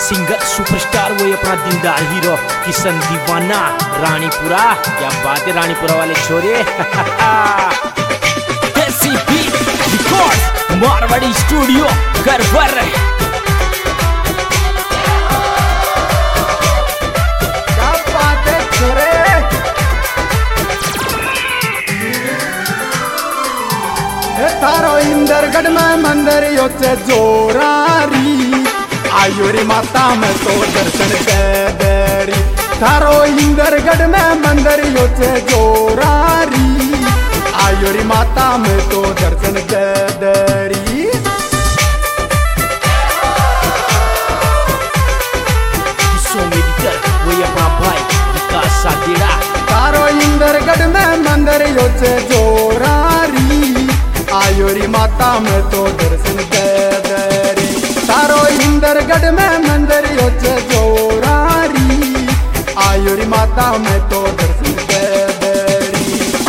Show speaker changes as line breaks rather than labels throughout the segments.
Singer superstar वही अपना दिलदार हीरो किशन दीवाना रानीपुरा। क्या बात है रानीपुरा वाले छोरे। रिकॉर्ड मारवाड़ी स्टूडियो गरबर।
क्या बात है छोरे। थारो इंदरगढ़ में मंदिर योचे जोरारी आयो रे माता में तो दर्शन देरी। थारो इंदरगढ़ में मंदिर योचे जोरारी आयो रे माता में तो दर्शन देरी।
वही अपना भाई विकास साथीड़ा।
थारो इंदरगढ़ में मंदिर योचे जोरारी आयो रे माता में तो दर्शन देरी। तारो इंदरगढ़ में मंदिर योचे जोरारी आयो रे माता में तो दर्शन देरी।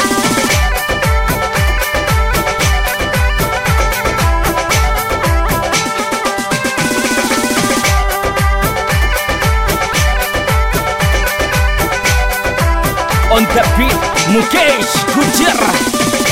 On the beat Mukesh Gurjar.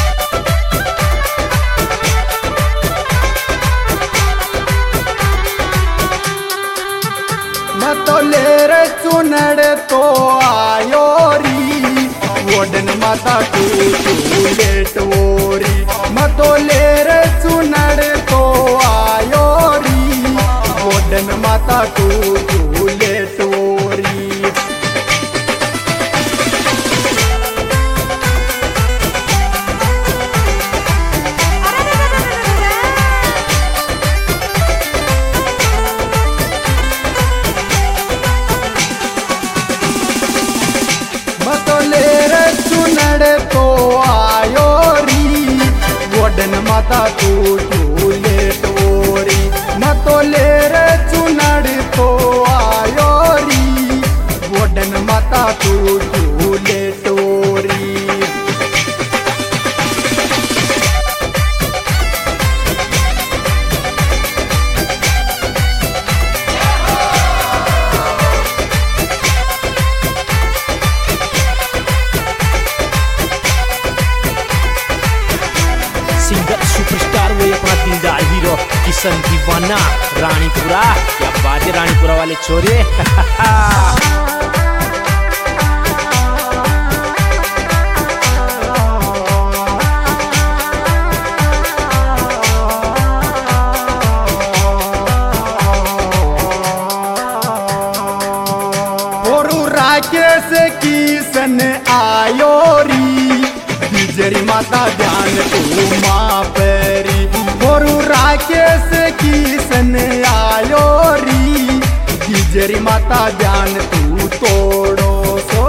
मैं तो ले रे चुनड़ तो आयो री वोडन माता तू लेट वोरी। मैं तो ले रे चुनड़ तो आयो री वोडन माता तू लेट वोरी। तो आयो री वोडन माता तू लेट वोरी। मैं तो ले रे चुनड़ तो आयो री वोडन माता तू लेट वोरी।
सिंगर सुपरस्टार वही अपना दिलदार हीरो किशन दीवाना रानीपुरा। क्या बात है रानीपुरा वाले छोरे।
राकेश किशन आयो री बिजरी माता ध्यान तू माँ पेरी। बोरू राकेश किशन आयो री बिजरी माता ध्यान तू तोड़ो सो।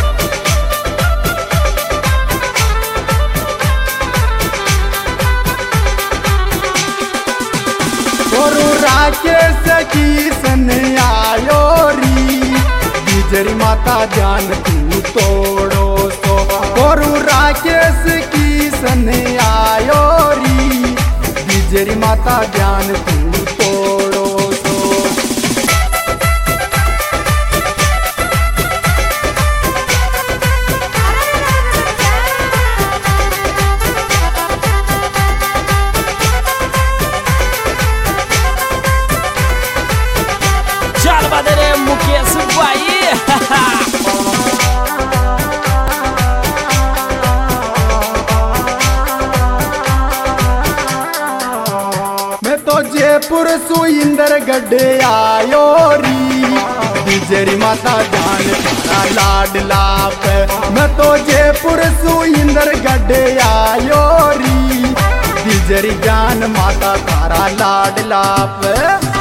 बोरू राकेश किशन आयो री बिजरी माता ध्यान तू तोड़ो सो। बोरू राकेश किशन आयो री बिजरी माता ध्यान तू तोड़ो सो।
चल बदरे मुकेश भाई।
मैं तो जयपुर सुंदरगढ़ आयो री बिजरी माता ध्यान तारा लाडला पे। मैं तो जयपुर सुंदरगढ़ आयो री बिजरी ज्ञान माता तारा लाडला पे।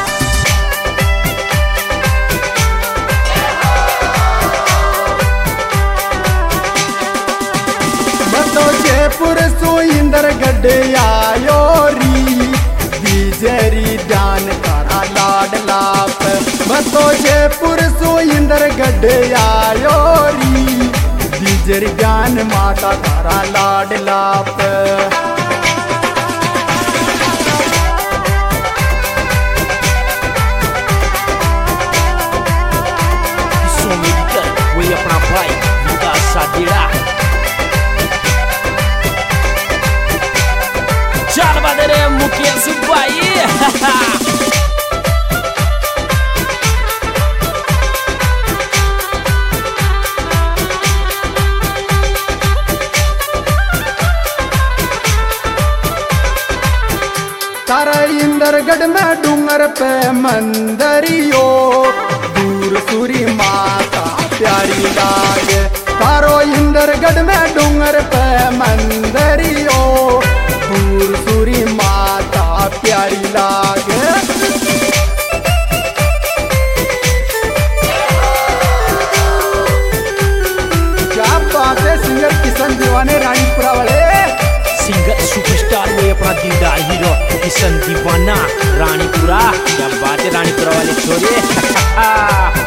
जयपुर सुंदरगढ़ आयो री बिजरी ध्यान तारा लाडला पे। मैं तो जयपुर सुंदरगढ़ आयो री बिजरी ज्ञान माता तारा लाडला पे।
मुकेश भाई।
तारा इंदरगढ़ में डूंगर पे मंदरियो, दूर सूरी माता प्यारी लागे। तारो इंदरगढ़ में डूंगर पे मंदरियो, दूर सूरी माता प्यारी लागे। क्या बात है, सिंगर किशन दीवाने रानीपुरा वाले।
सिंगर सुपरस्टार वही अपना दीदार हीरो किशन दीवाना रानीपुरा। क्या बात है रानीपुरा वाले छोरे।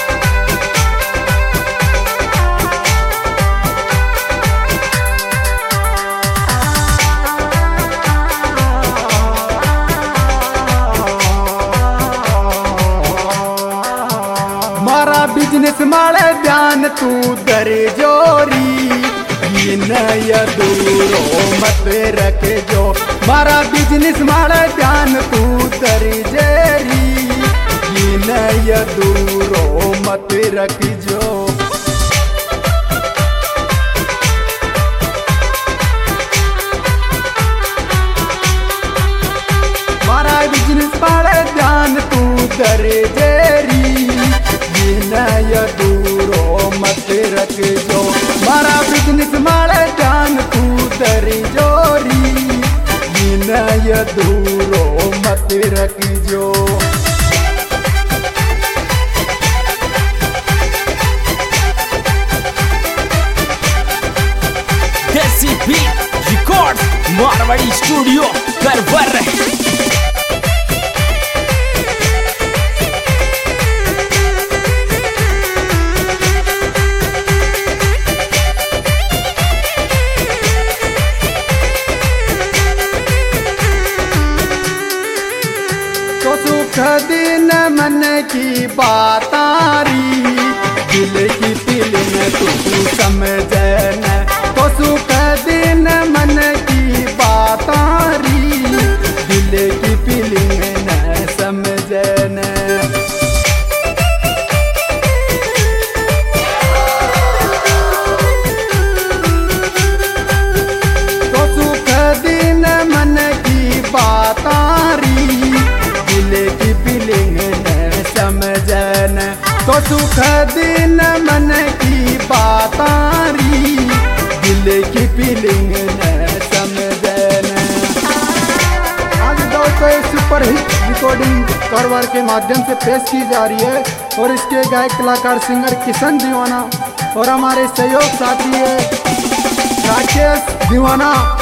मारा बिजनेस माले ध्यान तू दर जोरी, ये नया दूरो मत रख जो। मारा बिजनेस माले ध्यान तू दर जेरी, ये नया दूरो मत रख जो। मारा बिजनेस माले ध्यान तू दर जेरी, नया दूरो मत रख जो। मारा बिजनेस माले ध्यान तू दर जोरी, नया दूरो मत रख जो।
Desi beat record Marwari studio करवर।
तो सुख दिन मन की बातारी, दिल की फीलिंग तू समझना। तो सुख दिन मन की बातारी, दिल की फीलिंग न समझना। तो सुख दिन मन की बातारी, की फीलिंग न समझना। तो सुख दिन मन की बातारी, दिल की फीलिंग न समझना। आज दोस्तों सुपर हिट रिकॉर्डिंग करवर के माध्यम से पेश की जा रही है, और इसके गायक कलाकार सिंगर किशन दीवाना और हमारे सहयोग साथी है राकेश दीवाना।